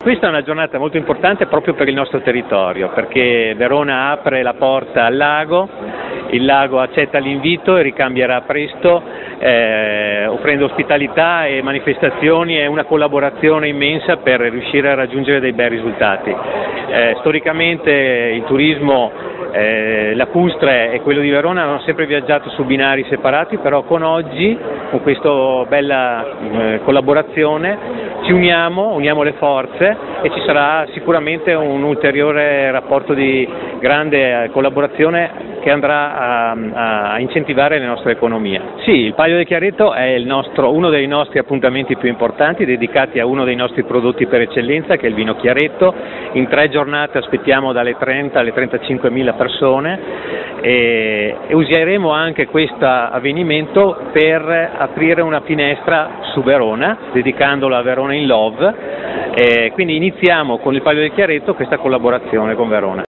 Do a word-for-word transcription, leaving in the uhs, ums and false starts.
Questa è una giornata molto importante proprio per il nostro territorio, perché Verona apre la porta al lago, il lago accetta l'invito e ricambierà presto, eh, offrendo ospitalità e manifestazioni e una collaborazione immensa per riuscire a raggiungere dei bei risultati. Eh, storicamente il turismo eh, lacustre e quello di Verona hanno sempre viaggiato su binari separati, però con oggi, con questa bella eh, collaborazione, ci uniamo, uniamo le forze e ci sarà sicuramente un ulteriore rapporto di grande collaborazione che andrà a, a incentivare le nostre economie. Sì, il Palio del Chiaretto è il nostro, uno dei nostri appuntamenti più importanti, dedicati a uno dei nostri prodotti per eccellenza, che è il vino Chiaretto. In tre giornate aspettiamo dalle trenta alle trentacinquemila persone e, e useremo anche questo avvenimento per aprire una finestra su Verona, dedicandola a Verona in Love. E quindi iniziamo con il Palio del Chiaretto questa collaborazione con Verona.